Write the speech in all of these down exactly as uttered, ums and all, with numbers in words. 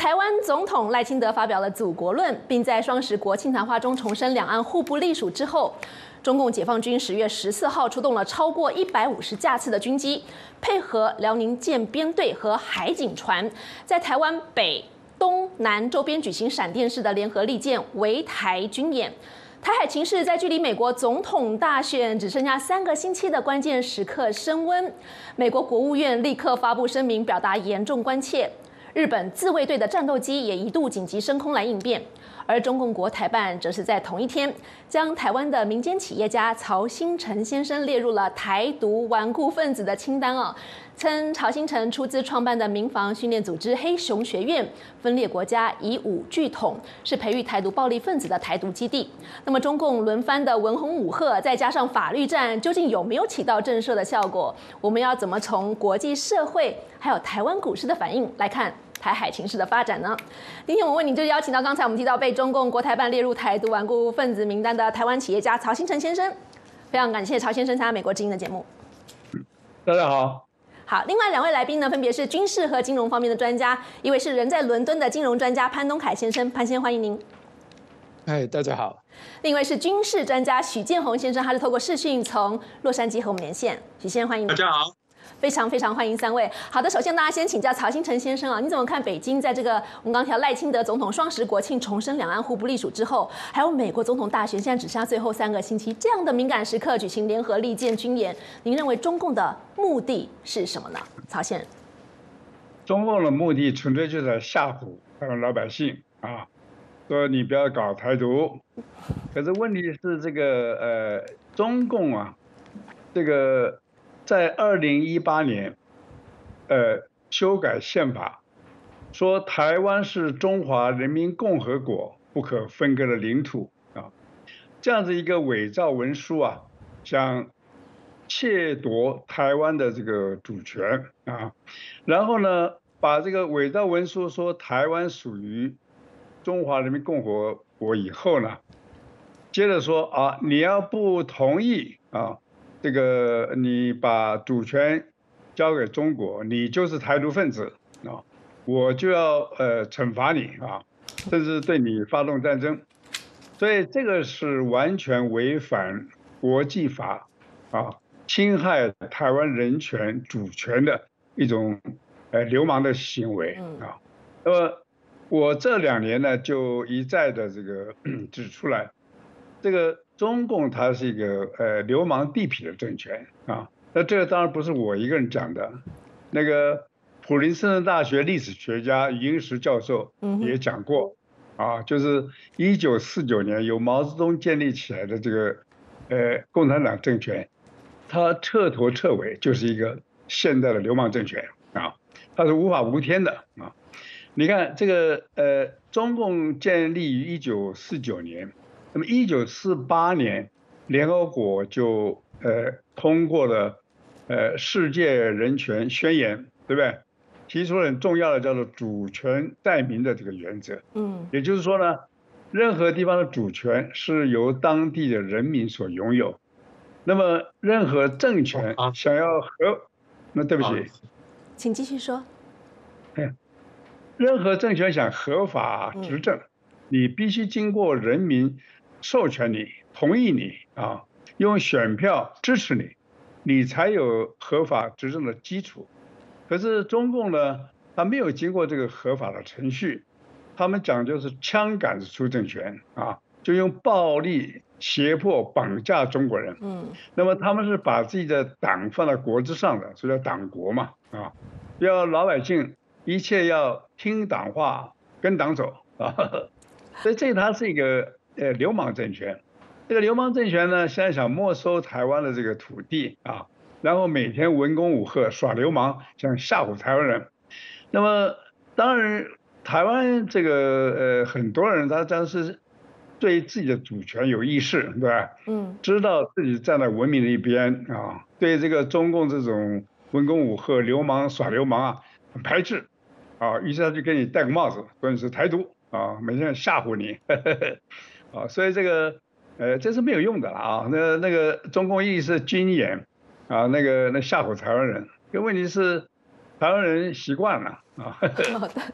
台湾总统赖清德发表了祖国论，并在双十国庆谈话中重申两岸互不隶属之后，中共解放军十月十四号出动了超过一百五十架次的军机，配合辽宁舰编队和海警船，在台湾北、东南周边举行闪电式的联合利剑围台军演。台海情势在距离美国总统大选只剩下三个星期的关键时刻升温，美国国务院立刻发布声明，表达严重关切。日本自卫队的战斗机也一度紧急升空来应变，而中共国台办则是在同一天将台湾的民间企业家曹兴诚先生列入了台独顽固分子的清单哦，称曹兴诚出资创办的民防训练组织黑熊学院分裂国家以武拒统，是培育台独暴力分子的台独基地。那么中共轮番的文攻武吓，再加上法律战，究竟有没有起到震慑的效果？我们要怎么从国际社会还有台湾股市的反应来看台海情势的发展呢？今天我为您就邀请到刚才我们提到被中共国台办列入台独顽固分子名单的台湾企业家曹兴诚先生，非常感谢曹先生参加美国之音的节目。 大家好。 好，另外两位来宾呢，分别是军事和金融方面的专家，一位是人在伦敦的金融专家潘东凯先生，潘先生欢迎您。 哎，大家好。 另一位是军事专家许建宏先生，他是透过视讯从洛杉矶和我们连线，许先生欢迎您。 大家好。 非常非常欢迎三位。好的，首先大家先请教曹兴诚先生啊，你怎么看北京在这个我们刚提到赖清德总统双十国庆重申两岸互不隶属之后，还有美国总统大选现在只剩下最后三个星期这样的敏感时刻举行联合利剑军演，您认为中共的目的是什么呢？曹先生， 中共的目的纯粹就是吓唬台湾老百姓啊，说你不要搞台独。可是问题是这个呃，中共啊，这个。在二零一八年，呃，修改宪法，说台湾是中华人民共和国不可分割的领土啊，这样子一个伪造文书啊，想窃夺台湾的这个主权啊，然后呢，把这个伪造文书说台湾属于中华人民共和国以后呢，接着说啊，你要不同意啊。这个你把主权交给中国，你就是台独分子啊，我就要呃惩罚你啊，甚至对你发动战争，所以这个是完全违反国际法啊，侵害台湾人权主权的一种呃流氓的行为啊。那么我这两年呢，就一再的这个指出来，这个。中共它是一个呃流氓地痞的政权啊，那这个当然不是我一个人讲的，那个普林斯顿大学历史学家余英时教授也讲过啊，就是一九四九年由毛泽东建立起来的这个呃共产党政权，它彻头彻尾就是一个现代的流氓政权啊，它是无法无天的啊。你看这个呃中共建立于一九四九年。那么，一九四八年，联合国就呃通过了呃世界人权宣言，对不对？提出了很重要的叫做主权在民的这个原则。嗯，也就是说呢，任何地方的主权是由当地的人民所拥有。那么，任何政权想要合，那对不起， 请继续说。 哎，任何政权想合法执政，你必须经过人民。授权你，同意你啊，用选票支持你，你才有合法执政的基础。可是中共呢，他没有经过这个合法的程序，他们讲究是枪杆子出政权啊，就用暴力胁迫绑架中国人。嗯，那么他们是把自己的党放在国之上的，所以叫党国嘛啊，要老百姓一切要听党话，跟党走啊，所以这它是一个。呃，流氓政权，这个流氓政权呢，现在想没收台湾的这个土地啊，然后每天文攻武吓耍流氓，想吓唬台湾人。那么当然，台湾这个呃很多人他真是对自己的主权有意识，对吧？嗯，知道自己站在文明的一边啊，对这个中共这种文攻武吓、流氓耍流氓啊很排斥啊，于是他就给你戴个帽子，说你是台独啊，每天吓唬你。呵呵呵啊，所以这个，呃，这是没有用的了啊。那那个中共一是军演，啊，那个那吓唬台湾人，这问题是台湾人习惯了啊，不怕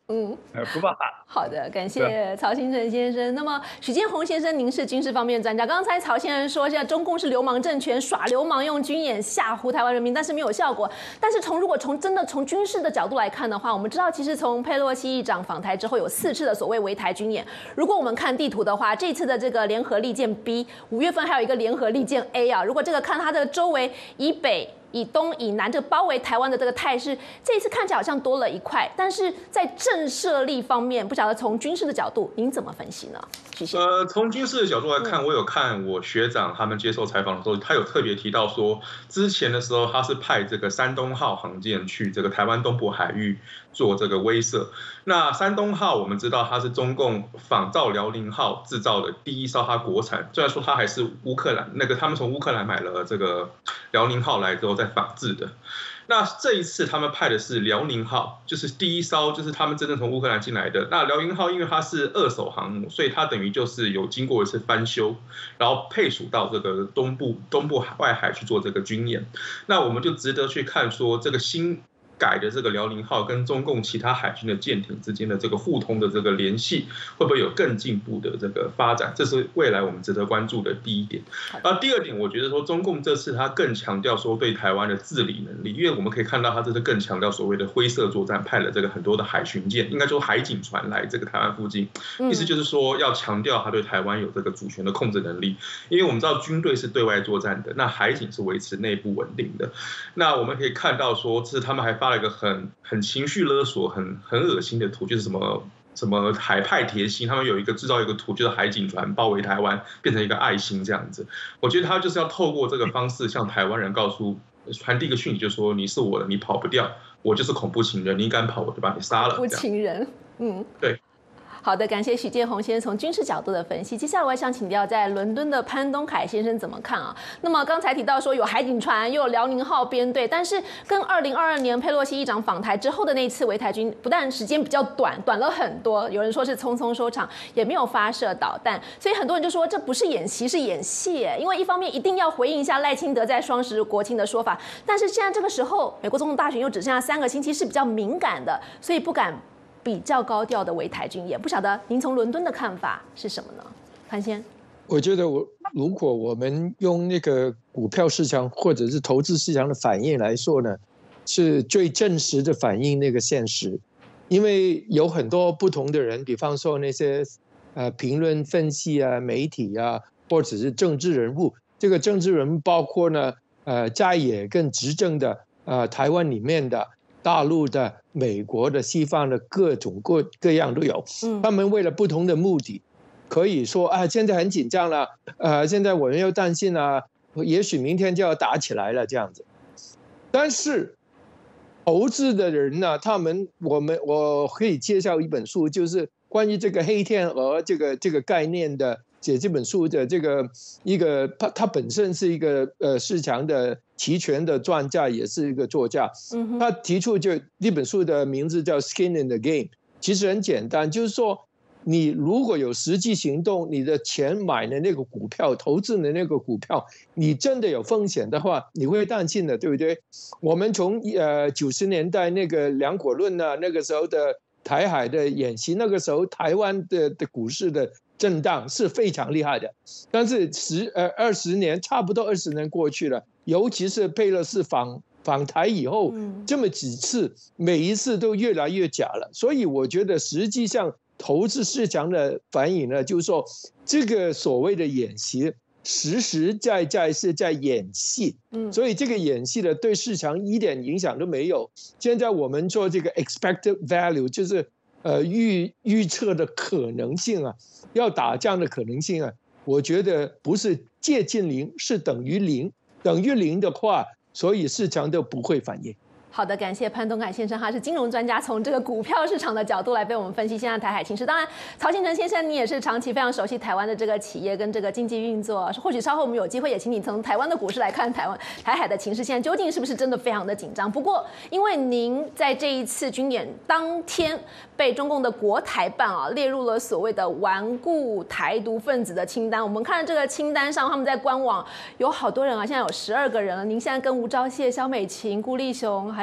嗯，呃，不怕。 好的，感谢曹兴诚先生。那么许建宏先生，您是军事方面的专家。刚才曹先生说，现在中共是流氓政权，耍流氓，用军演吓唬台湾人民，但是没有效果。但是从如果从真的从军事的角度来看的话，我们知道，其实从佩洛西议长访台之后，有四次的所谓围台军演。如果我们看地图的话，这次的这个联合利剑 B， 五月份还有一个联合利剑 A 啊。如果这个看它的周围以北、以东、以南这个包围台湾的这个态势，这一次看起来好像多了一块，但是在震慑力方面，不晓得从军事的角度您怎么分析呢？ 呃，从军事的角度来看，我有看我学长他们接受采访的时候，他有特别提到说，之前的时候他是派这个山东号航舰去这个台湾东部海域做这个威慑。那山东号我们知道它是中共仿造辽宁号制造的第一艘它国产，虽然说它还是乌克兰那个他们从乌克兰买了这个辽宁号来之后再仿制的。那这一次他们派的是辽宁号，就是第一艘，就是他们真正从乌克兰进来的。那辽宁号因为它是二手航母，所以它等于就是有经过一次翻修，然后配属到这个东部东部外海去做这个军演。那我们就值得去看说这个新改的这个辽宁号跟中共其他海军的舰艇之间的这个互通的这个联系，会不会有更进步的这个发展？这是未来我们值得关注的第一点。然后第二点，我觉得说中共这次他更强调说对台湾的治理能力，因为我们可以看到他这次更强调所谓的灰色作战，派了这个很多的海巡舰，应该说海警船来这个台湾附近，意思就是说要强调他对台湾有这个主权的控制能力。因为我们知道军队是对外作战的，那海警是维持内部稳定的。那我们可以看到说，是他们还发了一个很很情绪勒索、很很恶心的图，就是什么什么海派铁心，他们有一个制造一个图，就是海警船包围台湾，变成一个爱心这样子。我觉得他就是要透过这个方式向台湾人告诉、传递一个讯息，就是说你是我的，你跑不掉，我就是恐怖情人，你敢跑我就把你杀了。 恐怖情人，嗯， 对。 好的，感谢许建宏先生从军事角度的分析。接下来我也想请教在伦敦的潘东凯先生怎么看啊？那么刚才提到说有海警船，又有辽宁号编队，但是跟二零二二年佩洛西议长访台之后的那一次围台军，不但时间比较短，短了很多，有人说是匆匆收场，也没有发射导弹，所以很多人就说这不是演习，是演戏。因为一方面一定要回应一下赖清德在双十国庆的说法，但是现在这个时候，美国总统大选又只剩下三个星期，是比较敏感的，所以不敢比较高调的围台军演。不晓得您从伦敦的看法是什么呢？潘先， 我觉得我如果我们用那个股票市场或者是投资市场的反应来说呢，是最真实的反映那个现实。因为有很多不同的人，比方说那些呃评论分析啊、媒体啊，或者是政治人物。这个政治人物包括呢呃在野跟执政的呃台湾里面的、大陆的、美国的、西方的各种各各样都有。他们为了不同的目的，可以说啊，现在很紧张了，呃，现在我们又担心啊，也许明天就要打起来了这样子。但是投资的人呢，他们我们我可以介绍一本书，就是关于这个黑天鹅这个这个概念的。写这本书的这个一个，他他本身是一个呃市场的期权的专家，也是一个作家。他提出就这本书的名字叫 Skin in the Game， 其实很简单，就是说你如果有实际行动，你的钱买的那个股票，投资的那个股票，你真的有风险的话，你会担心的，对不对？我们从呃九十年代那个两国论啊，那个时候的台海的演习，那个时候台湾的的股市的震荡是非常厉害的，但是十呃二十年差不多二十年过去了，尤其是佩洛西访访台以后，这么几次，每一次都越来越假了。所以我觉得实际上投资市场的反应呢，就是说这个所谓的演习，实实在在是在演戏，所以这个演戏呢对市场一点影响都没有。现在我们做这个 expected value， 就是呃预预测的可能性啊。要打仗的可能性啊，我觉得不是接近零，是等于零。等于零的话，所以市场都不会反应。 好的，感谢潘东凯先生，他是金融专家，从这个股票市场的角度来为我们分析现在台海情势。当然，曹兴诚先生，你也是长期非常熟悉台湾的这个企业跟这个经济运作，或许稍后我们有机会也请你从台湾的股市来看台湾台海的情势，现在究竟是不是真的非常的紧张？不过，因为您在这一次军演当天被中共的国台办啊列入了所谓的顽固台独分子的清单，我们看这个清单上，他们在官网有好多人啊，现在有十二个人了。您现在跟吴钊燮、萧美琴、辜立雄还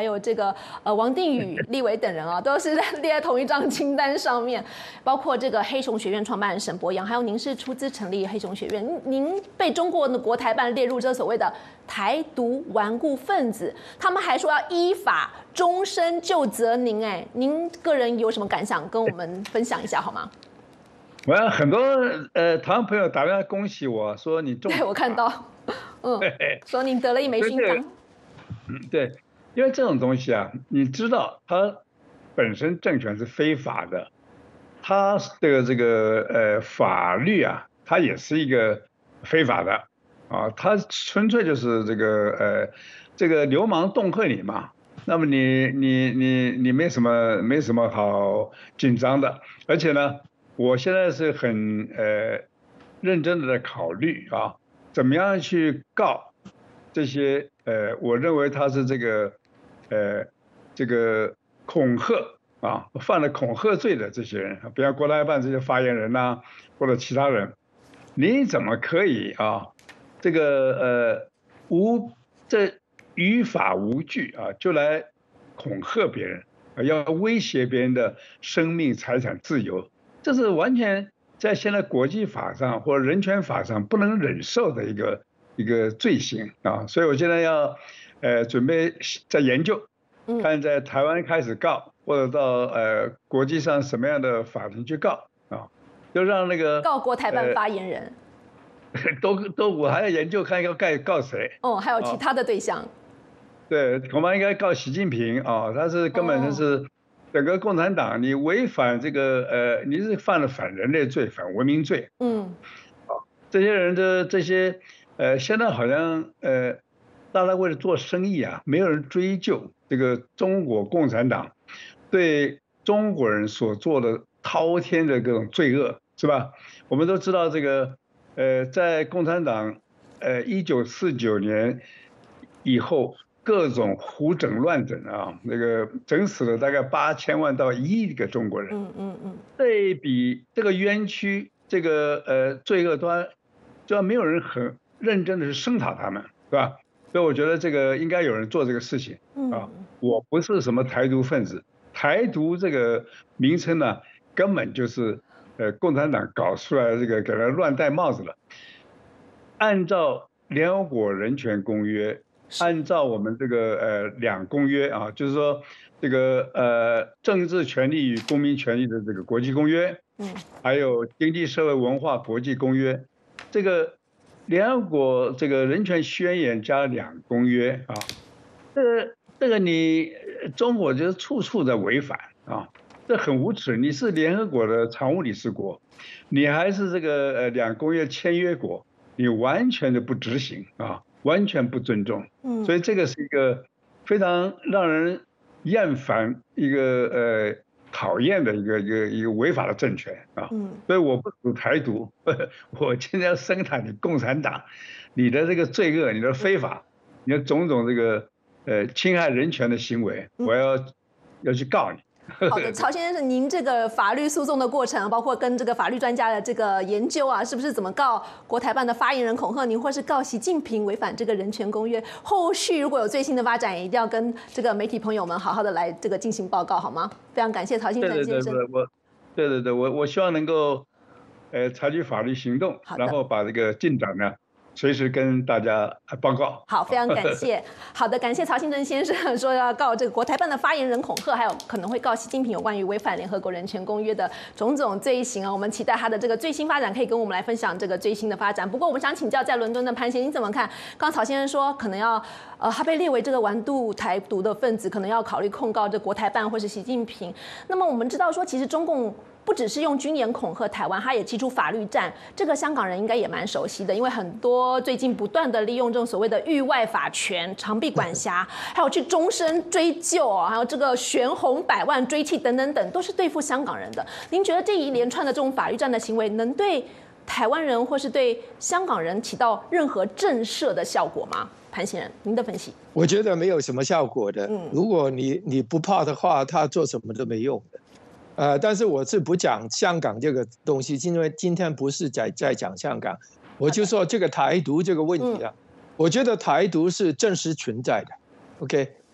还有这个呃王定宇立委等人啊，都是列在同一张清单上面，包括这个黑熊学院创办人沈伯洋，还有您是出资成立黑熊学院，您被中国的国台办列入这所谓的台独顽固分子，他们还说要依法终身就责您，哎，您个人有什么感想，跟我们分享一下好吗？ 我有很多呃台湾朋友打电话恭喜我说你中， 对我看到，嗯，说您得了一枚勋章。 嗯，对，因为这种东西啊，你知道它本身政权是非法的，它这个这个呃法律啊，它也是一个非法的啊，它纯粹就是这个呃这个流氓恫吓你嘛。那么你你你你没什么没什么好紧张的，而且呢。我现在是很呃认真的在考虑啊，怎么样去告这些呃，我认为他是这个呃这个恐吓啊，犯了恐吓罪的这些人，比方国台办这些发言人呐、啊，或者其他人，你怎么可以啊这个呃无这于法无据啊，就来恐吓别人，要威胁别人的生命财产自由？这是完全在现在国际法上或者人权法上不能忍受的一个一个罪行啊！所以我现在要，呃，准备在研究，看在台湾开始告，或者到呃国际上什么样的法庭去告啊，就让那个告国台办发言人， 呃、都都我还要研究看要告告谁哦，还有其他的对象，啊、 对，恐怕应该告习近平啊，他是根本就是。哦整个共产党，你违反这个呃，你是犯了反人类罪、反文明罪。嗯，啊，这些人的这些呃，现在好像呃，大家为了做生意啊，没有人追究这个中国共产党对中国人所做的滔天的各种罪恶，是吧？我们都知道这个呃，在共产党呃一九四九年以后。各种胡整乱整啊，那个整死了大概八千万到一亿个中国人。嗯嗯嗯，这比这个冤屈，这个呃罪恶端，就要没有人很认真的去声讨他们，是吧？所以我觉得这个应该有人做这个事情啊。我不是什么台独分子，台独这个名称呢，根本就是呃共产党搞出来这个给他乱戴帽子了。按照联合国人权公约。按照我们这个呃两公约啊，就是说这个呃政治权利与公民权利的这个国际公约，嗯，还有经济社会文化国际公约，这个联合国这个人权宣言加两公约啊，这个这个你中国就是处处在违反啊，这很无耻。你是联合国的常务理事国，你还是这个呃两公约签约国，你完全的不执行啊。完全不尊重，嗯，所以这个是一个非常让人厌烦、一个呃讨厌的一个一个一个违法的政权啊，嗯，所以我不属台独，我今天要声讨你共产党，你的这个罪恶、你的非法、你的种种这个呃侵害人权的行为，我要要去告你。 好的，曹先生，您这个法律诉讼的过程，包括跟这个法律专家的这个研究啊，是不是怎么告国台办的发言人恐吓您，或是告习近平违反这个人权公约？后续如果有最新的发展，也一定要跟这个媒体朋友们好好的来这个进行报告，好吗？非常感谢曹先生先生。 对对对，我，对对对，我我希望能够，呃，采取法律行动，然后把这个进展呢。随时跟大家报告。 好，非常感谢。好的，感谢曹信正先生说要告这个国台办的发言人恐吓，还有可能会告习近平有关于违反联合国人权公约的种种罪行啊。我们期待他的这个最新发展，可以跟我们来分享这个最新的发展。不过，我们想请教在伦敦的潘先生，你怎么看？刚曹先生说可能要呃，他被列为这个顽固台独的分子，可能要考虑控告这国台办或是习近平。那么我们知道说，其实中共不只是用军演恐吓台湾，他也提出法律战。这个香港人应该也蛮熟悉的，因为很多最近不断的利用这种所谓的域外法权、长臂管辖，还有去终身追究，还有这个悬红百万追缉等等等，都是对付香港人的。您觉得这一连串的这种法律战的行为，能对台湾人或是对香港人起到任何震慑的效果吗？潘先生，您的分析？ 我觉得没有什么效果的。嗯，如果你你不怕的话，他做什么都没用的。呃，但是我是不讲香港这个东西，因为今天不是在在讲香港，我就说这个台独这个问题啊，嗯、我觉得台独是真实存在的 ，OK，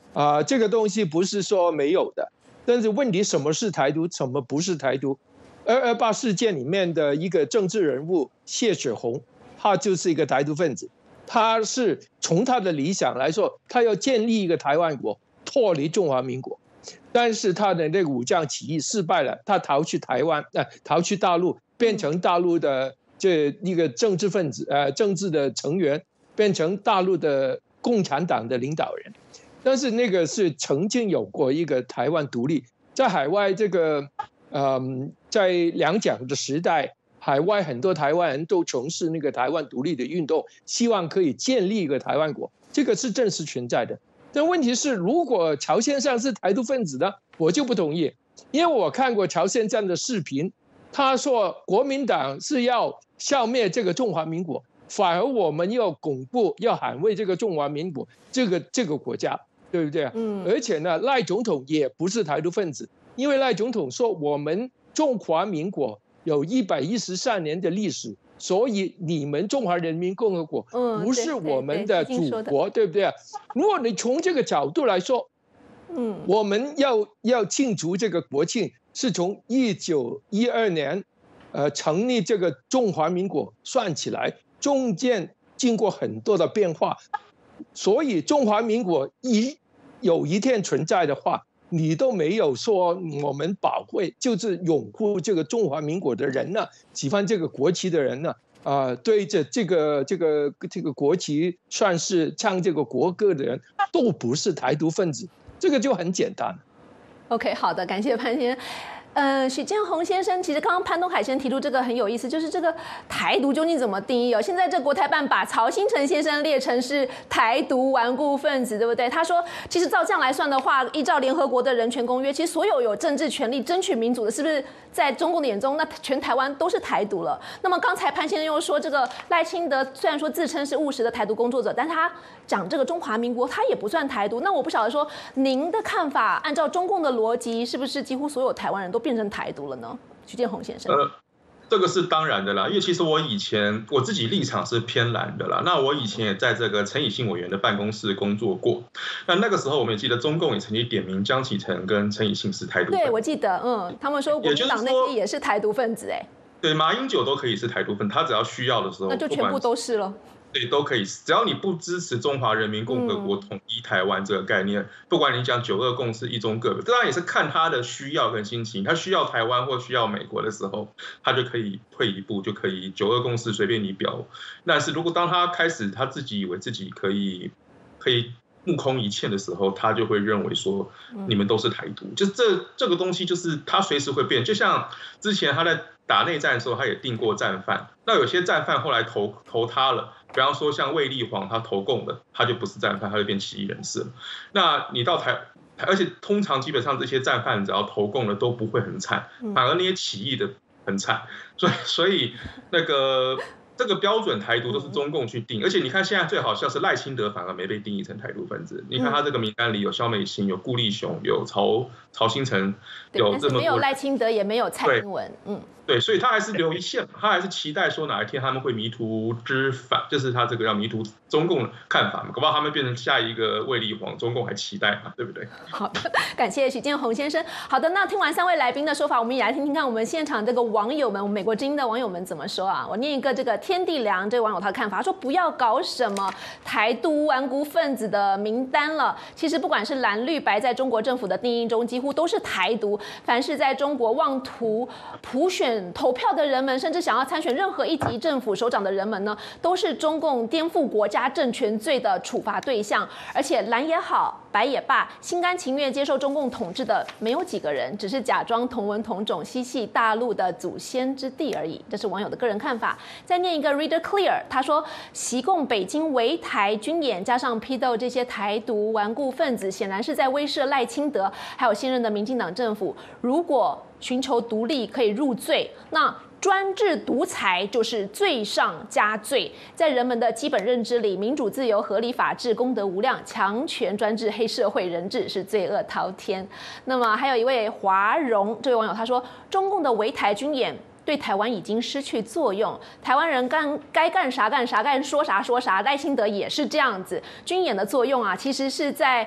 啊、呃，这个东西不是说没有的，但是问题什么是台独，什么不是台独？二二八事件里面的一个政治人物谢雪红，他就是一个台独分子，他是从他的理想来说，他要建立一个台湾国，脱离中华民国。但是他的那个武将起义失败了，他逃去台湾，呃，逃去大陆，变成大陆的这一个政治分子，呃，政治的成员，变成大陆的共产党的领导人。但是那个是曾经有过一个台湾独立，在海外这个，嗯，在两蒋的时代，海外很多台湾人都从事那个台湾独立的运动，希望可以建立一个台湾国，这个是真实存在的。但问题是，如果曹先生是台独分子呢，我就不同意，因为我看过曹先生的视频，他说国民党是要消灭这个中华民国，反而我们要巩固、要捍卫这个中华民国这个这个国家，对不对啊？嗯。而且呢，赖总统也不是台独分子，因为赖总统说我们中华民国有一百一十三年的历史。所以你们中华人民共和国不是我们的祖国，对不对？如果你从这个角度来说，嗯，我们要要庆祝这个国庆，是从一九一二年，呃，成立这个中华民国算起来，中间经过很多的变化，所以中华民国一有一天存在的话，你都没有说我们保卫，就是拥护这个中华民国的人呢，喜欢这个国旗的人呢，啊、呃，对着这个这个这个国旗算是唱这个国歌的人，都不是台独分子，这个就很简单。 OK， 好的，感谢潘先生。呃，许建宏先生，其实刚刚潘东海先提出这个很有意思，就是这个台独究竟怎么定义哦？现在这国台办把曹兴诚先生列成是台独顽固分子，对不对？他说，其实照这样来算的话，依照联合国的人权公约，其实所有有政治权利、争取民主的，是不是在中共的眼中，那全台湾都是台独了？那么刚才潘先生又说，这个赖清德虽然说自称是务实的台独工作者，但是他讲这个中华民国，他也不算台独。那我不晓得说，您的看法，按照中共的逻辑，是不是几乎所有台湾人都变成台独了呢？许建宏先生， 呃，这个是当然的啦，因为其实我以前我自己立场是偏蓝的啦。那我以前也在这个陈以信委员的办公室工作过。那那个时候我们也记得中共也曾经点名江启臣跟陈以信是台独分子。 对，我记得，嗯，他们说国民党那些也是台独分子，哎， 对，马英九都可以是台独分子，他只要需要的时候， 那就全部都是了。 对，都可以，只要你不支持中华人民共和国统一台湾这个概念，嗯、不管你讲九二共识、一中各表，当然也是看他的需要跟心情。他需要台湾或需要美国的时候，他就可以退一步，就可以九二共识随便你表。但是如果当他开始他自己以为自己可以可以目空一切的时候，他就会认为说你们都是台独。就这这个东西，就是他随时会变。就像之前他在打内战的时候，他也定过战犯。那有些战犯后来投投他了。比方说像卫立煌，他投共的，他就不是战犯，他就变起义人士了。那你到台，而且通常基本上这些战犯只要投共的都不会很惨，反而那些起义的很惨。所以，所以那个这个标准台独都是中共去定，而且你看现在最好笑是赖清德反而没被定义成台独分子。你看他这个名单里有萧美琴、有顾立雄、有曹曹兴诚，有这么多， 没有赖清德，也没有蔡英文，嗯。 对，所以他还是留一线，他还是期待说哪一天他们会迷途知返，就是他这个要迷途中共的看法嘛，搞不好他们变成下一个卫立煌，中共还期待嘛，对不对？ 好的，感谢许建宏先生。好的，那听完三位来宾的说法，我们也来听听看我们现场这个网友们，我们美国之音的网友们怎么说啊？我念一个这个天地良这位网友他的看法，他说不要搞什么台独顽固分子的名单了，其实不管是蓝绿白，在中国政府的定义中几乎都是台独，凡是在中国妄图普选投票的人们，甚至想要参选任何一级政府首长的人们呢，都是中共颠覆国家政权罪的处罚对象。而且蓝也好，白也罢，心甘情愿接受中共统治的没有几个人，只是假装同文同种，嬉戏大陆的祖先之地而已。这是网友的个人看法。再念一个 Reader Clear， 他说，习共北京围台军演，加上批斗这些台独顽固分子，显然是在威慑赖清德还有现任的民进党政府。如果寻求独立可以入罪，那专制独裁就是罪上加罪。在人们的基本认知里，民主自由、合理法治、公德无量，强权专制、黑社会人治是罪恶滔天。那么还有一位华荣这位网友他说，中共的围台军演对台湾已经失去作用，台湾人干该干啥干啥，该说啥说啥。赖清德也是这样子，军演的作用啊，其实是在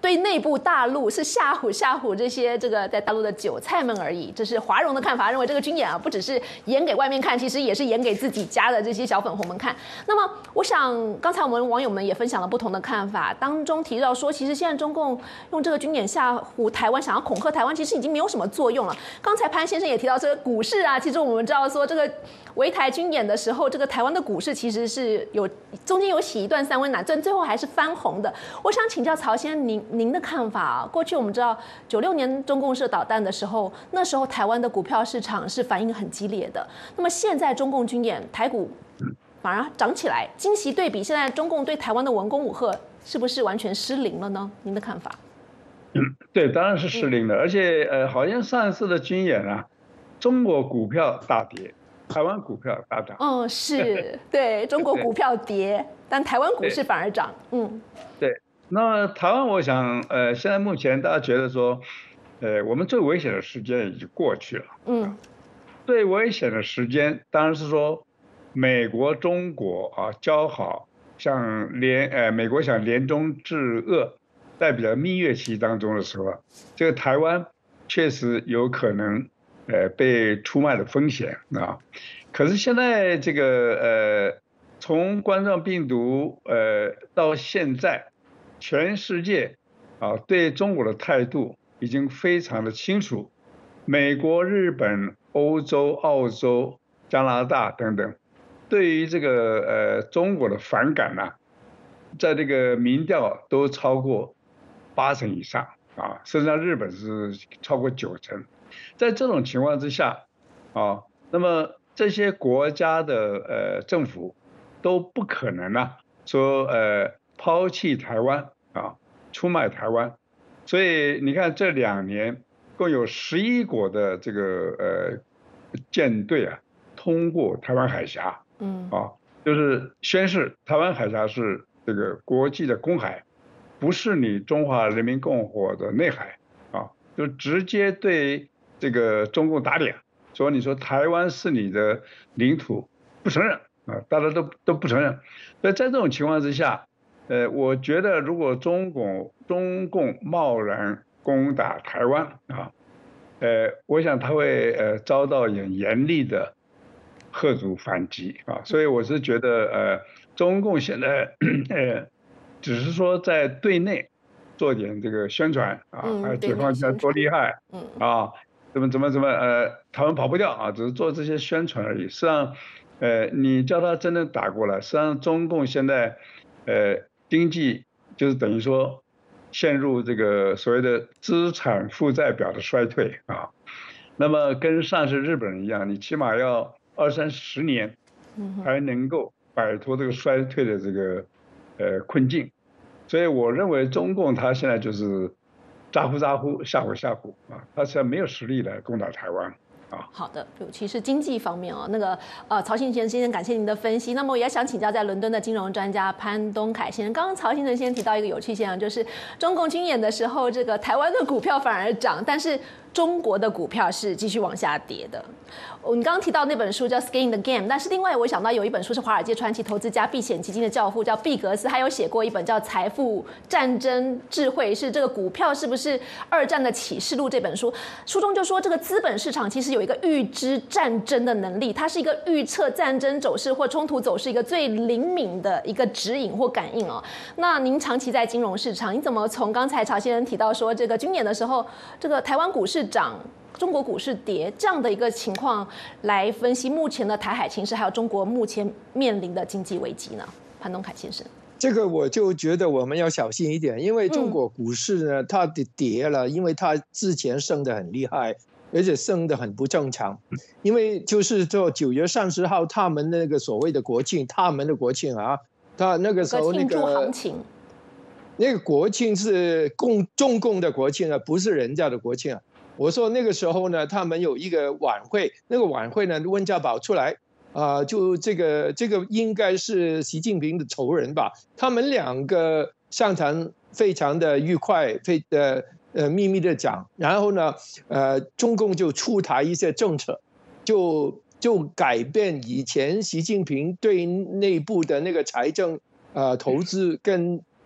对内部大陆是吓唬吓唬这些这个在大陆的韭菜们而已。这是华融的看法，认为这个军演啊，不只是演给外面看，其实也是演给自己家的这些小粉红们看。那么，我想刚才我们网友们也分享了不同的看法，当中提到说，其实现在中共用这个军演吓唬台湾，想要恐吓台湾，其实已经没有什么作用了。刚才潘先生也提到这个股市啊，其实我们知道说这个围台军演的时候，这个台湾的股市其实是有中间有洗一段三温暖，最最后还是翻红的。我想请教曹先生您您的看法啊。过去我们知道九六年中共射导弹的时候，那时候台湾的股票市场是反应很激烈的。那么现在中共军演，台股反而涨起来，惊喜对比，现在中共对台湾的文攻武吓是不是完全失灵了呢？您的看法？ 对，当然是失灵了，而且呃，好像上一次的军演啊，中国股票大跌，台湾股票大涨。 嗯，是，对，中国股票跌，但台湾股市反而涨。嗯， 对。那么台湾，我想，呃，现在目前大家觉得说，呃，我们最危险的时间已经过去了。 嗯， 最危险的时间当然是说，美国、中国啊交好，像联呃美国想联中制俄。在比较蜜月期当中的时候，这个台湾确实有可能呃被出卖的风险啊。可是现在这个呃从冠状病毒呃到现在，全世界啊对中国的态度已经非常的清楚。美国、日本、欧洲、澳洲、加拿大等等，对于这个呃中国的反感呢、啊，在这个民调都超过八成以上啊，甚至日本是超过九成。在这种情况之下啊，那么这些国家的呃政府都不可能啊说呃抛弃台湾啊，出卖台湾。所以你看这两年共有十一国的这个呃舰队啊通过台湾海峡，嗯啊，就是宣示台湾海峡是这个国际的公海。不是你中华人民共和国的内海啊，就直接对这个中共打脸，说你说台湾是你的领土，不承认啊，大家都都不承认。所以在这种情况之下，呃，我觉得如果中共中共贸然攻打台湾啊，呃，我想他会呃遭到很严厉的嚇阻反击啊，所以我是觉得呃，中共现在呃。只是说在对内做点这个宣传啊，嗯、解放军多厉害，嗯啊，怎么怎么怎么呃，台湾跑不掉啊，只是做这些宣传而已。实际上，呃，你叫他真的打过来，实际上中共现在呃经济就是等于说陷入这个所谓的资产负债表的衰退啊。那么跟上次日本人一样，你起码要二三十年才能够摆脱这个衰退的这个。呃，困境，所以我认为中共他现在就是咋呼咋呼，吓唬吓唬啊，他实在没有实力来攻打台湾啊。 好的，尤其是经济方面啊，那个呃，曹信先生，感谢您的分析。那么我也想请教在伦敦的金融专家潘东凯先生，刚刚曹先生先提到一个有趣现象，就是中共军演的时候，这个台湾的股票反而涨，但是中国的股票是继续往下跌的。你刚刚提到那本书叫《Skin the Game》，但是另外我想到有一本书是华尔街传奇投资家避险基金的教父叫毕格斯，他有写过一本叫《财富战争智慧》，是这个股票是不是二战的启示录这本书。书中就说，这个资本市场其实有一个预知战争的能力，它是一个预测战争走势或冲突走势一个最灵敏的一个指引或感应哦。那您长期在金融市场，你怎么从刚才曹先生提到说这个军演的时候，这个台湾股市涨，中国股市跌这样的一个情况来分析目前的台海情势，还有中国目前面临的经济危机呢？潘东凯先生， 这个我就觉得我们要小心一点，因为中国股市呢，它的跌了，因为它之前升得很厉害，而且升得很不正常。因为就是说九月三十号他们那个所谓的国庆，他们的国庆啊，他那个时候那个行情。 那个国庆是共中共的国庆啊，不是人家的国庆啊。我说那个时候呢，他们有一个晚会，那个晚会呢，温家宝出来啊、呃，就这个这个应该是习近平的仇人吧？他们两个上谈非常的愉快，非呃呃秘密的讲，然后呢，呃，中共就出台一些政策，就就改变以前习近平对内部的那个财政呃投资跟。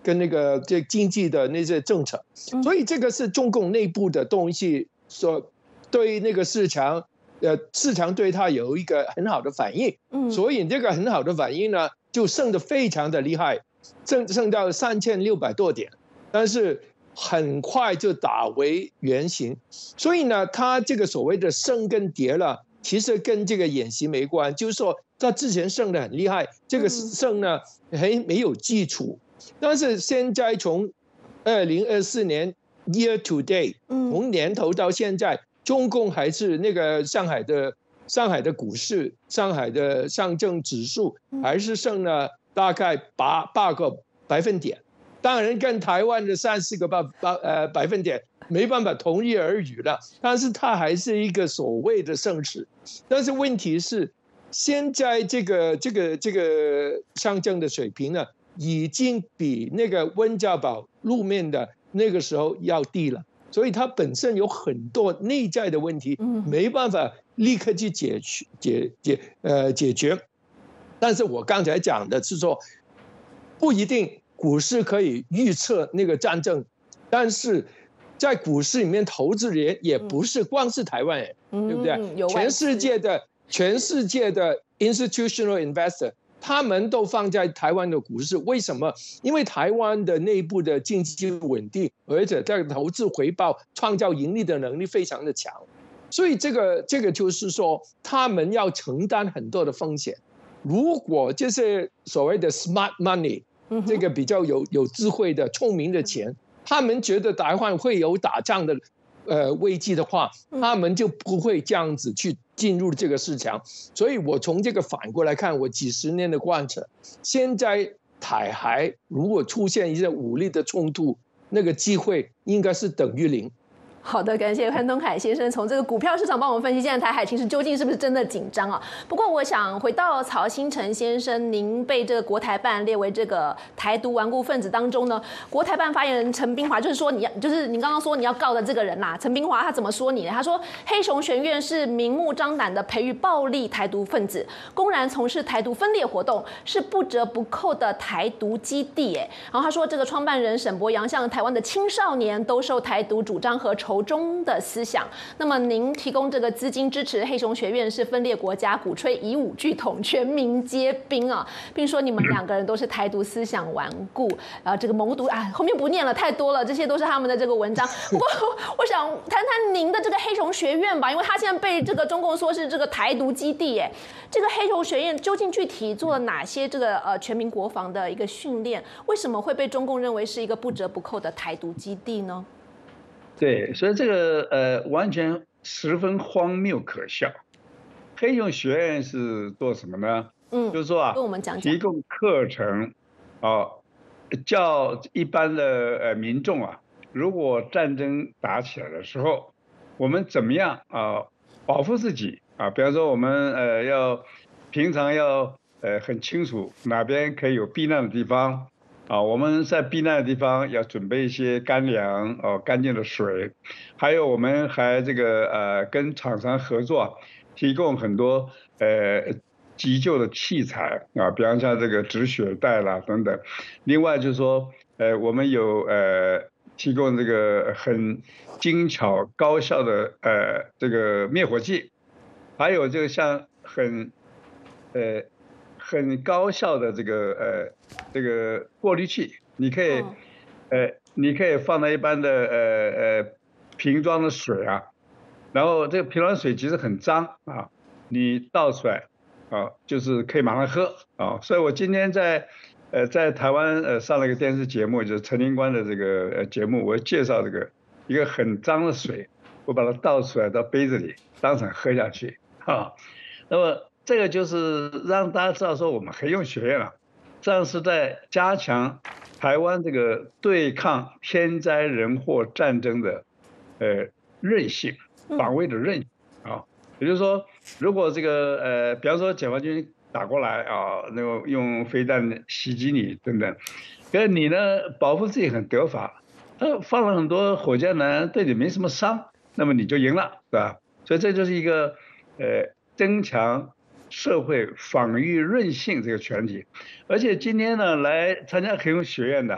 跟那个这经济的那些政策，所以这个是中共内部的东西，说对那个市场，呃，市场对它有一个很好的反应，所以这个很好的反应呢，就升得非常的厉害，升升到三千六百多点，但是很快就打回原形，所以呢，它这个所谓的升跟跌了，其实跟这个演习没关，就是说它之前升得很厉害，这个升呢还没有基础。但是现在从二零二四年 year to date， 从年头到现在，中共还是那个上海的上海的股市，上海的上证指数还是升了大概八八个百分点。当然跟台湾的三四个八八呃百分点没办法同日而语了，但是它还是一个所谓的盛世。但是问题是，现在这个这个这个上证的水平呢，已经比那个温家宝路面的那个时候要低了，所以它本身有很多内在的问题，没办法立刻去解决解解呃解决。但是我刚才讲的是说，不一定股市可以预测那个战争，但是在股市里面投资人也不是光是台湾人，对不对？全世界的全世界的 institutional investor。他们都放在台湾的股市，为什么？因为台湾的内部的经济稳定，而且在投资回报、创造盈利的能力非常的强，所以这个这个就是说，他们要承担很多的风险。如果这些所谓的 smart money， 这个比较有有智慧的、聪明的钱，他们觉得台湾会有打仗的呃危机的话，他们就不会这样子去进入这个市场。所以我从这个反过来看，我几十年的观察，现在台海如果出现一些武力的冲突，那个机会应该是等于零。 好的，感谢潘东凯先生从这个股票市场帮我们分析现在台海情势究竟是不是真的紧张啊？不过我想回到曹兴诚先生，您被这个国台办列为这个台独顽固分子当中呢，国台办发言人陈冰华就是说你要，就是你刚刚说你要告的这个人啦，陈冰华他怎么说你呢？他说黑熊学院是明目张胆的培育暴力台独分子，公然从事台独分裂活动，是不折不扣的台独基地。哎，然后他说这个创办人沈伯洋向台湾的青少年兜售台独主张和仇中的思想，那么您提供这个资金支持黑熊学院是分裂国家，鼓吹以武拒统，全民皆兵啊，并说你们两个人都是台独思想顽固，然后这个谋独啊，后面不念了，太多了，这些都是他们的这个文章。不过我想谈谈您的这个黑熊学院吧，因为他现在被这个中共说是这个台独基地，哎，这个黑熊学院究竟具体做了哪些这个呃全民国防的一个训练？为什么会被中共认为是一个不折不扣的台独基地呢？ 对，所以这个呃完全十分荒谬可笑。黑熊学院是做什么呢？嗯，就是说啊， 跟我们讲讲， 提供课程，啊，叫一般的呃民众啊，如果战争打起来的时候，我们怎么样啊保护自己啊？比方说我们呃要平常要呃很清楚哪边可以有避难的地方。啊，我们在避难的地方要准备一些干粮哦，干净的水，还有我们还这个呃跟厂商合作，提供很多呃急救的器材啊，比方像这个止血带啦等等。另外就是说，呃，我们有呃提供这个很精巧高效的呃这个灭火器，还有这个像很呃。很高效的这个呃这个过滤器，你可以，呃你可以放在一般的呃呃瓶装的水啊，然后这个瓶装水其实很脏啊，你倒出来啊就是可以马上喝啊，所以我今天在呃在台湾呃上了一个电视节目，就是陈林官的这个呃节目，我介绍这个一个很脏的水，我把它倒出来到杯子里当场喝下去啊，那么。这个就是让大家知道说，我们黑熊学院啊，这样是在加强台湾这个对抗天灾人祸战争的呃韧性，防卫的韧性啊。也就是说，如果这个呃，比方说解放军打过来啊，那个用飞弹袭击你等等，可是你呢保护自己很得法，呃，放了很多火箭弹对你没什么伤，那么你就赢了，对吧？所以这就是一个呃增强社会防御韧性这个全体，而且今天呢来参加黑熊学院的，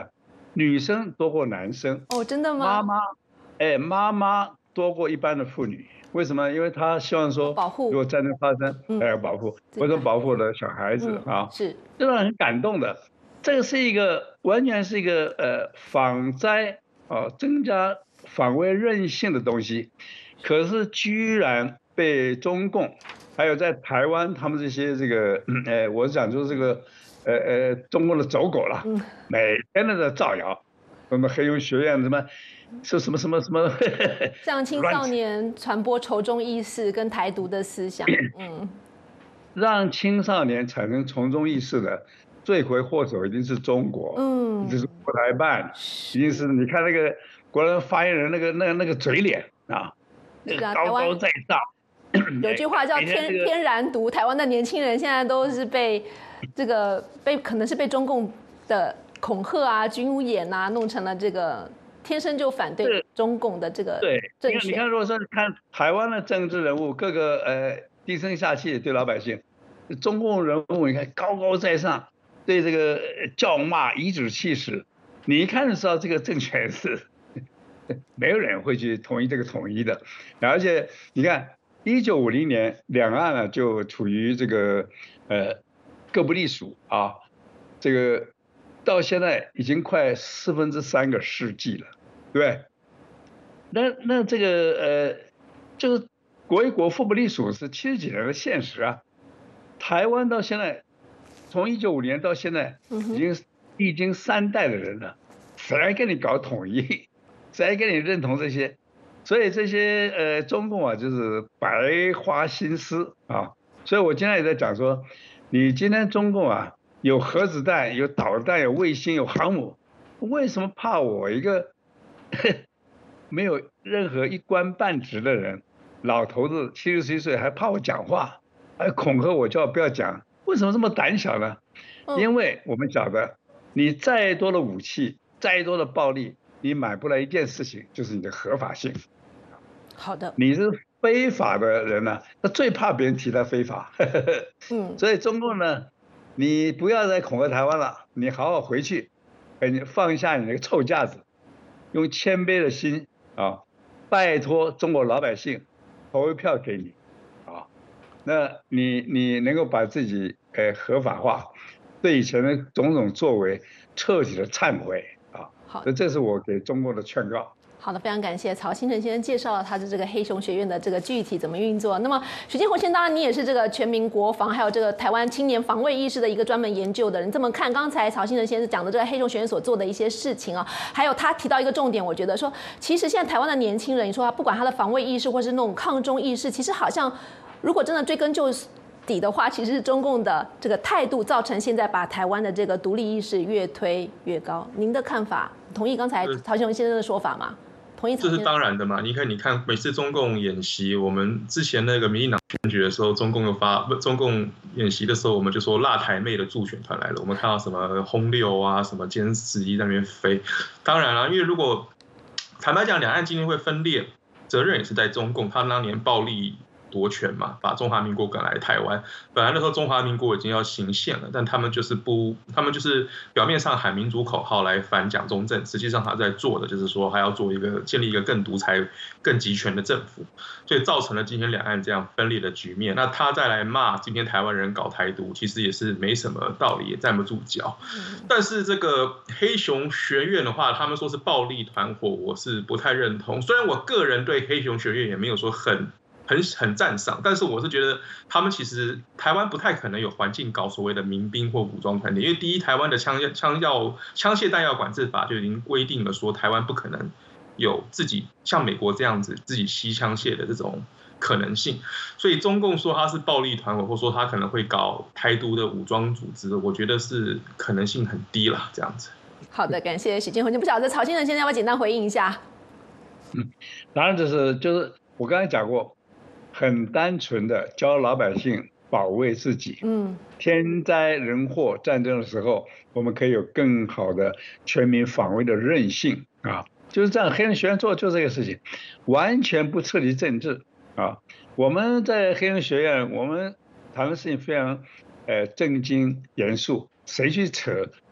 女生多过男生。 哦，真的吗？ 妈妈，哎，妈妈多过一般的妇女。为什么？因为她希望说， 保护如果战争发生， 嗯还要保护， 自己或者保护我的小孩子嗯啊， 是这让人很感动的。这个是一个完全是一个呃防灾啊，增加防卫韧性的东西，可是居然被中共还有在台湾他们这些这个呃，我讲就是这个呃呃中共的走狗了， 嗯每天都在造谣，什么黑熊学院什么说什么什么什么， 向青少年传播仇中意识跟台独的思想，嗯， 让青少年产生从中意识的罪魁祸首一定是中国， 嗯， 这是国台办，一定是你看那个国人发言人那个那个那个嘴脸啊，那个高高在上。 有句话叫天天然毒，台湾的年轻人现在都是被这个被可能是被中共的恐吓啊、军演啊弄成了这个天生就反对中共的这个政权。 你看，如果说看台湾的政治人物，各个呃低声下气对老百姓，中共人物你看高高在上，对这个叫骂颐指气使，你一看就知道这个政权是没有人会去同意这个统一的，而且你看。一九五零年，两岸呢就处于这个呃各不隶属啊，这个到现在已经快四分之三个世纪了，对不对？那那这个呃，就是国与国互不隶属是七十几年的现实啊。台湾到现在，从一九五零年到现在，已经历经三代的人了，谁来跟你搞统一？谁来跟你认同这些？所以这些呃中共啊，就是白花心思啊。所以我今天也在讲说，你今天中共啊，有核子弹、有导弹、有卫星、有航母，为什么怕我一个没有任何一官半职的人，老头子七十七岁还怕我讲话，还恐吓我叫我不要讲？为什么这么胆小呢？因为我们晓得，你再多的武器，再多的暴力。你买不来一件事情，就是你的合法性。 好的， 你是非法的人呢、啊，那最怕别人提他非法。嗯，所以中共呢，你不要再恐吓台湾了，你好好回去，你放下你那个臭架子，用谦卑的心啊，拜托中国老百姓投一票给你啊，那你你能够把自己呃合法化，对以前的种种作为彻底的忏悔。 好， 这是我给中国的劝告。 好的，非常感谢曹新成先生介绍了他的这个黑熊学院的这个具体怎么运作。那么许建宏先生，当然你也是这个全民国防还有这个台湾青年防卫意识的一个专门研究的人。这么看刚才曹新成先生讲的这个黑熊学院所做的一些事情啊，还有他提到一个重点，我觉得说，其实现在台湾的年轻人，你说他不管他的防卫意识或是那种抗中意识，其实好像如果真的追根究底的话，其实是中共的这个态度造成现在把台湾的这个独立意识越推越高。您的看法？同意刚才曹新成先生的说法吗？同意。 这是当然的嘛？你看，你看，每次中共演习，我们之前那个民进党选举的时候，中共又发不，中共演习的时候，我们就说辣台妹的助选团来了。我们看到什么轰六啊，什么歼十一在那边飞。当然了，因为如果坦白讲，两岸今天会分裂，责任也是在中共，他当年暴力夺权嘛，把中华民国赶来台湾。本来那时候中华民国已经要行宪了，但他们就是不，他们就是表面上喊民主口号来反蒋中正，实际上他在做的就是说，还要做一个建立一个更独裁、更集权的政府，所以造成了今天两岸这样分裂的局面。那他再来骂今天台湾人搞台独，其实也是没什么道理，也站不住脚。但是这个黑熊学院的话，他们说是暴力团伙，我是不太认同。虽然我个人对黑熊学院也没有说很。很很赞赏，但是我是觉得他们其实台湾不太可能有环境搞所谓的民兵或武装团体，因为第一，台湾的枪枪药枪械弹药管制法就已经规定了说台湾不可能有自己像美国这样子自己吸枪械的这种可能性，所以中共说他是暴力团伙，或说他可能会搞台独的武装组织，我觉得是可能性很低了，这样子。 好的，感谢许建宏。就不晓得曹先生现在要不要简单回应一下？ 嗯，当然就是就是我刚才讲过。很单纯的教老百姓保卫自己，嗯，天灾人祸战争的时候，我们可以有更好的全民防卫的韧性啊，就是这样。黑人学院做就这个事情，完全不涉及政治啊。我们在黑人学院，我们谈的事情非常呃正经严肃，谁去扯中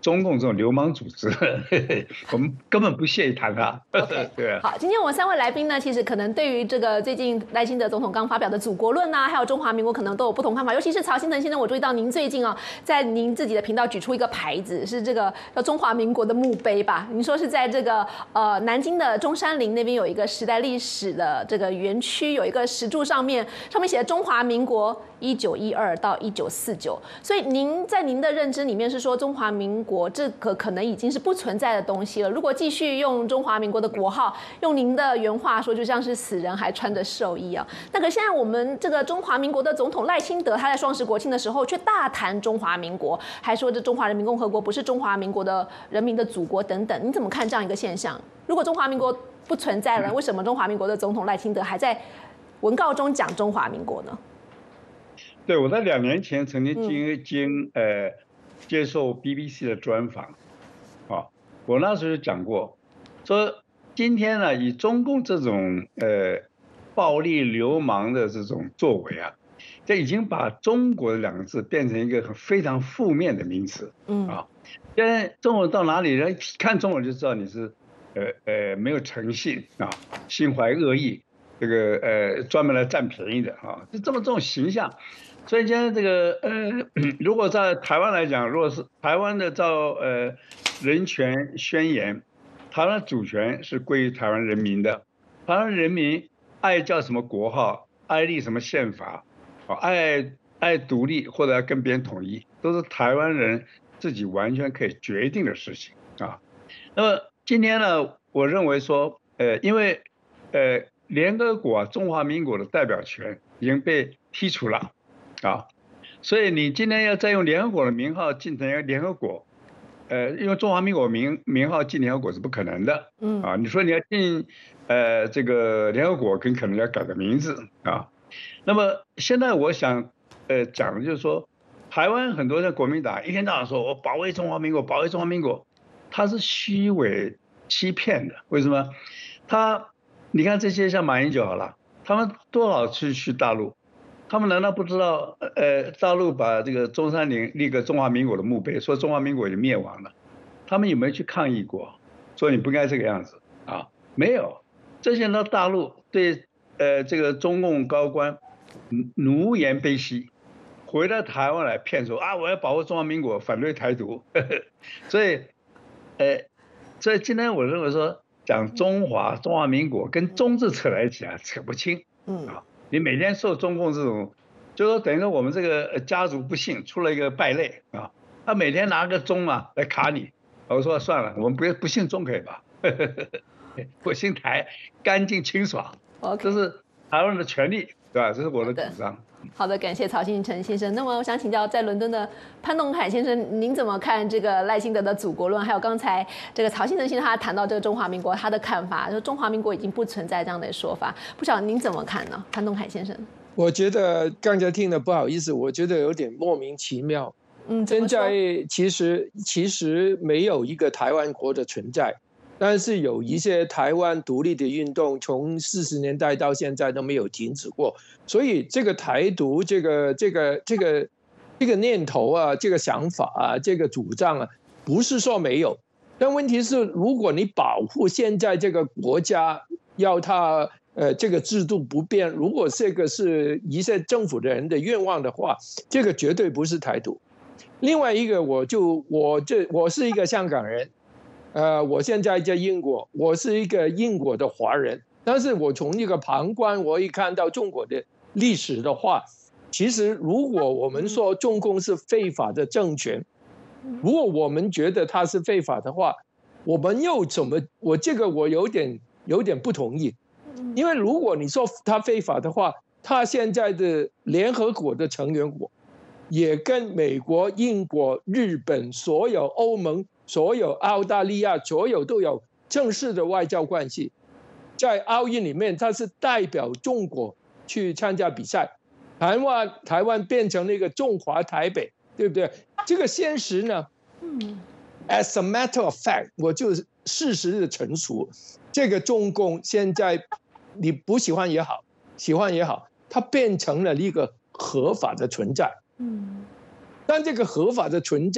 中共这种流氓组织，我们根本不屑于谈它。 Okay. 对啊。 好，今天我们三位来宾呢，其实可能对于这个最近赖清德总统刚发表的祖国论啊，还有中华民国可能都有不同看法。尤其是曹兴诚先生，我注意到您最近哦，在您自己的频道举出一个牌子，是这个叫中华民国的墓碑吧？您说是在这个呃南京的中山陵那边有一个时代历史的这个园区，有一个石柱上面上面写的中华民国一九一二到一九四九。所以您在您的认知里面是说中华民国这个可能已经是不存在的东西了。如果继续用中华民国的国号，用您的原话说，就像是死人还穿着寿衣啊。那可现在我们这个中华民国的总统赖清德，他在双十国庆的时候却大谈中华民国，还说这中华人民共和国不是中华民国的人民的祖国等等。你怎么看这样一个现象？如果中华民国不存在了，为什么中华民国的总统赖清德还在文告中讲中华民国呢？ 对，我在两年前曾经经经呃接受 B B C 的专访，啊，我那时候就讲过，说今天呢，以中共这种呃暴力流氓的这种作为啊，这已经把中国的两个字变成一个很非常负面的名词，嗯啊，现在中国到哪里人看中国就知道你是呃呃没有诚信啊，心怀恶意，这个呃专门来占便宜的啊，就这么这种形象。所以今天这个呃，如果在台湾来讲，如果是台湾的照呃人权宣言，台湾主权是归于台湾人民的，台湾人民爱叫什么国号，爱立什么宪法，爱爱独立或者要跟别人统一，都是台湾人自己完全可以决定的事情啊。那么今天呢，我认为说，呃，因为呃联合国中华民国的代表权已经被剔除了。啊，所以你今天要再用联合国的名号进成联合国，呃，因为中华民国名名号进联合国是不可能的，嗯，啊，你说你要进呃这个联合国，很可能要改个名字啊。那么现在我想呃讲的就是说，台湾很多的国民党一天到晚说我保卫中华民国，保卫中华民国，他是虚伪欺骗的。为什么？他你看这些像马英九好了，他们多少次去大陆？他们难道不知道？呃，大陆把这个中山陵立个中华民国的墓碑，说中华民国已经灭亡了，他们有没有去抗议过？说你不该这个样子啊？没有，这些呢，大陆对呃这个中共高官奴颜卑膝，回到台湾来骗说啊，我要保护中华民国，反对台独。呵呵所以，呃，所以今天我认为说讲中华中华民国跟中字扯在一起啊，扯不清，嗯啊。你每天受中共这种，就说等于说我们这个家族不幸出了一个败类啊，他每天拿个钟啊来卡你，我说算了，我们不不信中可以吧？我姓台，干净清爽，这是台湾的权利，对吧？这是我的主张。 好的，感谢曹兴诚先生。那么我想请教，在伦敦的潘栋凯先生，您怎么看这个赖清德的祖国论？还有刚才这个曹兴诚先生他谈到这个中华民国，他的看法，说中华民国已经不存在这样的说法，不晓得您怎么看呢？潘栋凯先生， 我觉得刚才听了不好意思，我觉得有点莫名其妙。嗯，现在其实其实没有一个台湾国的存在。但是有一些台湾独立的运动，从四十年代到现在都没有停止过，所以这个台独这个这个这个这个念头啊，这个想法啊，这个主张啊，不是说没有，但问题是，如果你保护现在这个国家，要它呃这个制度不变，如果这个是一些政府的人的愿望的话，这个绝对不是台独。另外一个，我就我这我是一个香港人。呃，我现在在英国，我是一个英国的华人，但是我从一个旁观，我一看到中国的历史的话，其实如果我们说中共是非法的政权，如果我们觉得它是非法的话，我们又怎么？我这个我有点有点不同意，因为如果你说它非法的话，它现在的联合国的成员国也跟美国、英国、日本、所有欧盟。所有澳大利亚所有都有正式的外交关系，在奥运里面，他是代表中国去参加比赛，台湾台湾变成了一个中华台北，对不对？这个现实呢，嗯 ，as a matter of fact， 我就事实的陈述，这个中共现在你不喜欢也好，喜欢也好，它变成了一个合法的存在，嗯，但这个合法的存在。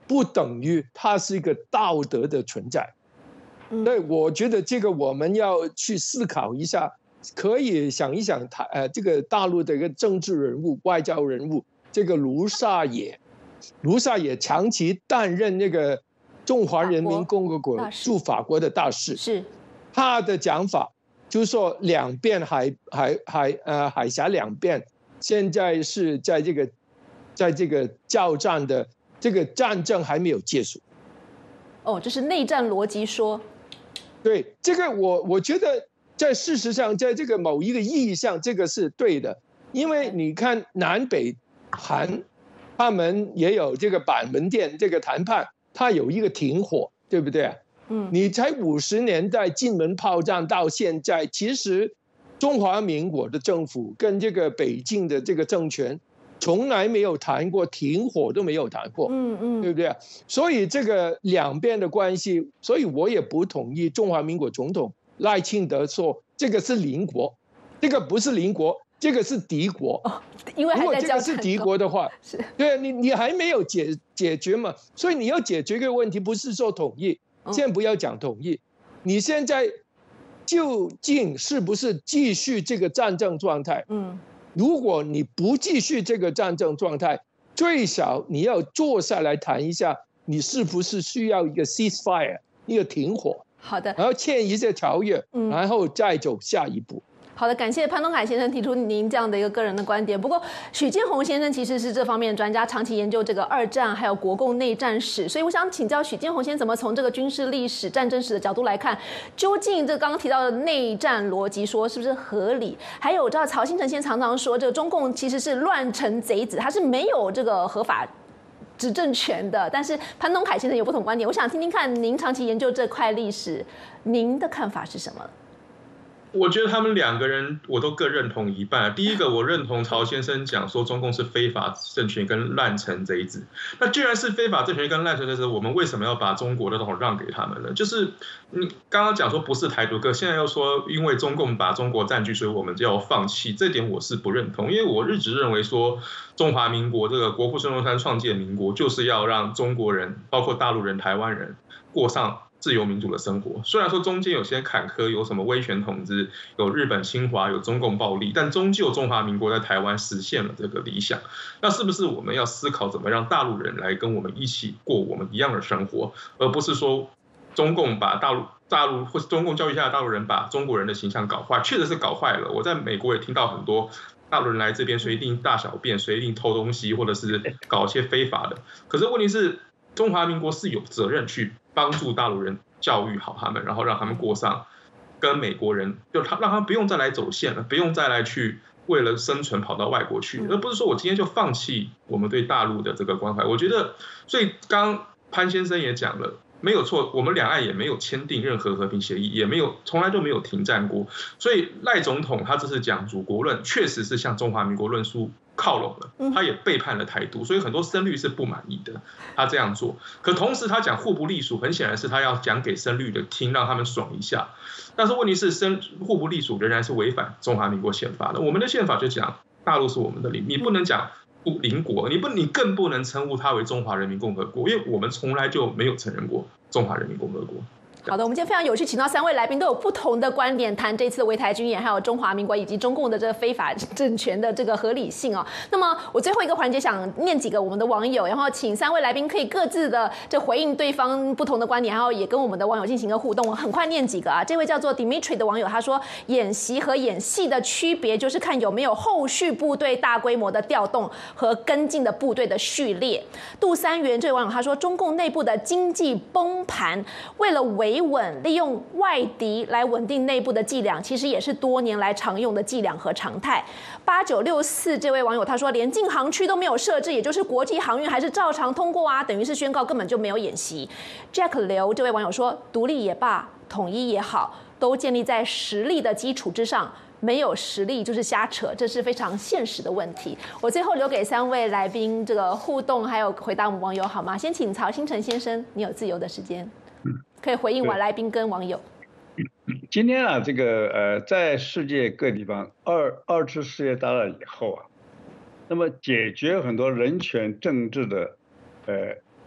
不等于它是一个道德的存在。对，我觉得这个我们要去思考一下，可以想一想，他呃，这个大陆的一个政治人物、外交人物，这个卢沙野，卢沙野长期担任那个中华人民共和国驻法国的大使， 是他的讲法就是说，两边海海海呃海峡两边现在是在这个在这个交战的这个战争还没有结束。 哦，这是内战逻辑说。 对，这个我我觉得在事实上，在这个某一个意义上，这个是对的，因为你看南北韩，他们也有这个板门店这个谈判，它有一个停火，对不对？嗯，你才五十年代金门炮战到现在，其实中华民国的政府跟这个北京的这个政权从来没有谈过停火，都没有谈过，嗯嗯，对不对？所以这个两边的关系，所以我也不同意中华民国总统赖清德说这个是邻国，这个不是邻国，这个是敌国。 哦，因为还在如果这个是敌国的话，对你你还没有解解决嘛，所以你要解决这个问题，不是说统一，先不要讲统一，你现在究竟是不是继续这个战争状态？嗯。如果你不继续这个战争状态，最少你要坐下来谈一下，你是不是需要一个 ceasefire， 一个停火？ 好的， 然后签一些条约，嗯，然后再走下一步。 好的，感谢潘东海先生提出您这样的一个个人的观点。不过许建宏先生其实是这方面的专家，长期研究这个二战还有国共内战史，所以我想请教许建宏先生，怎么从这个军事历史、战争史的角度来看，究竟这刚刚提到的内战逻辑说是不是合理？还有我知道曹兴诚先生常常说，这个中共其实是乱臣贼子，他是没有这个合法执政权的。但是潘东海先生有不同观点，我想听听看您长期研究这块历史，您的看法是什么？ 我觉得他们两个人我都各认同一半。第一个，我认同曹先生讲说中共是非法政权跟乱臣贼子。那既然是非法政权跟乱臣贼子，我们为什么要把中国的统让给他们呢？就是你刚刚讲说不是台独，可现在又说因为中共把中国占据，所以我们就要放弃。这点我是不认同，因为我一直认为说中华民国这个国父孙中山创建民国，就是要让中国人，包括大陆人、台湾人过上自由民主的生活。虽然说中间有些坎坷，有什么威权统治，有日本侵华，有中共暴力，但终究中华民国在台湾实现了这个理想。那是不是我们要思考怎么让大陆人来跟我们一起过我们一样的生活，而不是说中共把大陆大陆或是中共教育下的大陆人把中国人的形象搞坏？确实是搞坏了。我在美国也听到很多大陆人来这边随地大小便、随地偷东西，或者是搞一些非法的。可是问题是，中华民国是有责任去帮助大陆人教育好他们，然后让他们过上跟美国人，就他让他不用再来走线了，不用再来去为了生存跑到外国去，而不是说我今天就放弃我们对大陆的这个关怀。我觉得，所以刚刚潘先生也讲了，没有错，我们两岸也没有签订任何和平协议，也没有从来就没有停战过。所以赖总统他这次讲祖国论，确实是向中华民国论述靠拢了，他也背叛了台独，所以很多深绿是不满意的，他这样做。可同时他讲互不隶属，很显然是他要讲给深绿的听，让他们爽一下。但是问题是，深互不隶属仍然是违反中华民国宪法的。我们的宪法就讲大陆是我们的邻，你不能讲邻国，你不，你更不能称呼它为中华人民共和国，因为我们从来就没有承认过中华人民共和国。 好的，我们今天非常有趣，请到三位来宾都有不同的观点，谈这次的围台军演，还有中华民国以及中共的这个非法政权的这个合理性哦。那么我最后一个环节想念几个我们的网友，然后请三位来宾可以各自的这回应对方不同的观点，然后也跟我们的网友进行一个互动。我很快念几个啊，这位叫做 Dimitri 的网友他说，演习和演戏的区别就是看有没有后续部队大规模的调动和跟进的部队的序列。杜三元这位网友他说，中共内部的经济崩盘，为了维稳，利用外敌来稳定内部的伎俩，其实也是多年来常用的伎俩和常态。八九六四这位网友他说，连禁航区都没有设置，也就是国际航运还是照常通过啊，等于是宣告根本就没有演习。Jack 刘这位网友说，独立也罢，统一也好，都建立在实力的基础之上，没有实力就是瞎扯，这是非常现实的问题。我最后留给三位来宾这个互动，还有回答我们网友好吗？先请曹兴诚先生，你有自由的时间，可以回应完来宾跟网友。 今天啊，这个呃，在世界各地方，二二次世界大战以后啊，那么解决很多人权政治的呃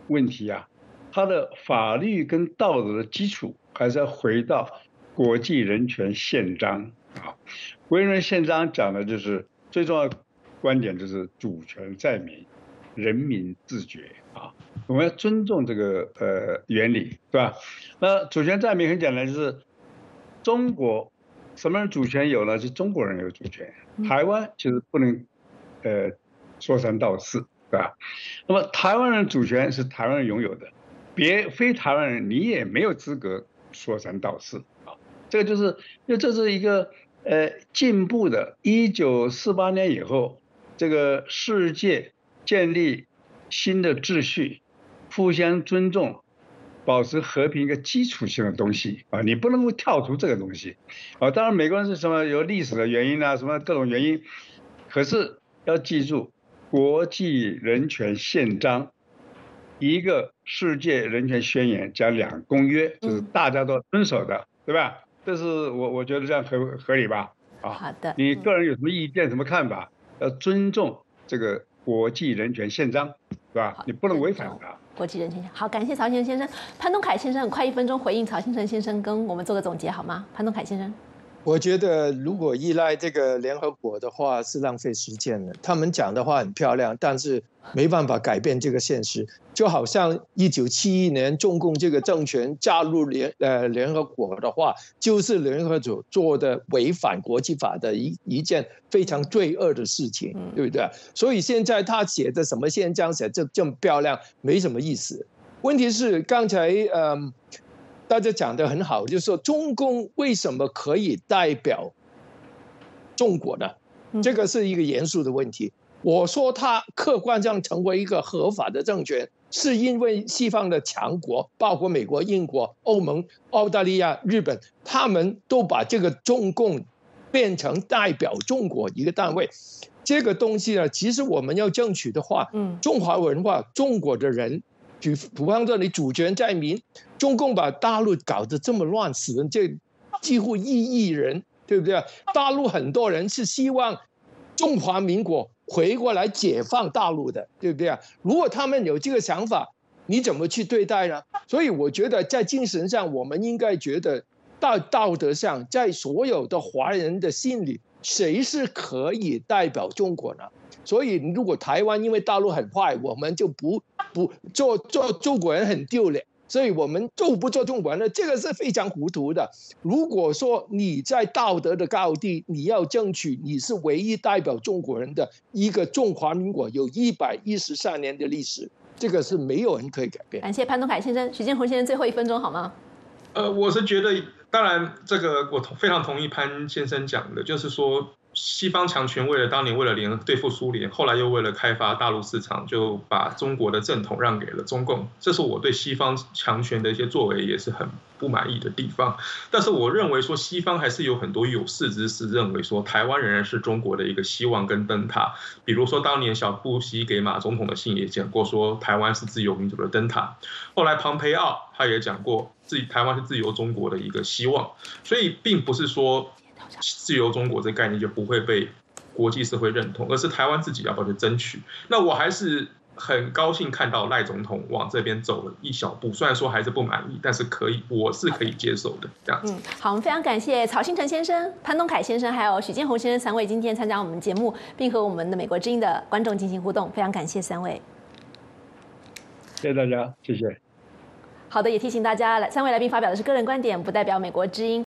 问题啊，它的法律跟道德的基础还是要回到国际人权宪章啊。国际人权宪章讲的就是最重要的观点就是主权在民，人民自决啊。我们要尊重这个呃原理，对吧？那主权在民很简单，就是中国什么人主权有呢？是中国人有主权，台湾其实不能呃说三道四，对吧？那么台湾人主权是台湾人拥有的，别非台湾人你也没有资格说三道四啊。这个就是，因为这是一个呃进步的，一九四八年以后，这个世界建立新的秩序，互相尊重，保持和平一个基础性的东西啊，你不能够跳出这个东西啊。当然，美国人是什么有历史的原因啊，什么各种原因，可是要记住，国际人权宪章，一个世界人权宣言加两个公约，就是大家都遵守的，对吧？这是我我觉得这样合合理吧？啊， 好的。 你个人有什么意见、什么看法？要尊重这个国际人权宪章，对吧？你不能违反它。 国际人权好，感谢曹先生先生，潘东凯先生很快一分钟回应曹新成先生，跟我们做个总结好吗？潘东凯先生， 我觉得如果依赖这个联合国的话是浪费时间的。他们讲的话很漂亮，但是没办法改变这个现实。就好像一九七一年中共这个政权加入联呃联合国的话，就是联合国做的违反国际法的一一件非常罪恶的事情，对不对？所以现在他写的什么宪章写这这么漂亮，没什么意思。问题是刚才嗯。大家讲得很好，就是说中共为什么可以代表中国呢？这个是一个严肃的问题。我说它客观上成为一个合法的政权，是因为西方的强国，包括美国、英国、欧盟、澳大利亚、日本，他们都把这个中共变成代表中国一个单位。这个东西呢，其实我们要争取的话，中华文化、中国的人。比方说你主权在民，中共把大陆搞得这么乱，死人这几乎一亿人，对不对？大陆很多人是希望中华民国回过来解放大陆的，对不对？如果他们有这个想法，你怎么去对待呢？所以我觉得在精神上，我们应该觉得到道德上，在所有的华人的心里，谁是可以代表中国呢？所以，如果台湾因为大陆很坏，我们就不不做做中国人很丢脸，所以我们就不做中国人了，这个是非常糊涂的。如果说你在道德的高地，你要争取你是唯一代表中国人的一个中华民国，有一百一十三年的历史，这个是没有人可以改变。 感谢潘东凯先生，许建宏先生最后一分钟好吗？ 呃，我是觉得，当然这个我非常同意潘先生讲的，就是说。西方强权为了当年为了联对付苏联，后来又为了开发大陆市场，就把中国的正统让给了中共。这是我对西方强权的一些作为也是很不满意的地方。但是我认为说西方还是有很多有识之士认为说台湾仍然是中国的一个希望跟灯塔。比如说当年小布希给马总统的信也讲过说台湾是自由民主的灯塔。后来庞培奥他也讲过自己台湾是自由中国的一个希望。所以并不是说。自由中国这个概念就不会被国际社会认同，而是台湾自己要不要去争取。那我还是很高兴看到赖总统往这边走了一小步，虽然说还是不满意，但是可以，我是可以接受的。这样子。嗯， 好，我们非常感谢曹新成先生、潘东凯先生还有许建宏先生三位今天参加我们节目，并和我们的美国之音的观众进行互动，非常感谢三位。 谢谢大家，谢谢。 好的，也提醒大家，三位来宾发表的是个人观点，不代表美国之音。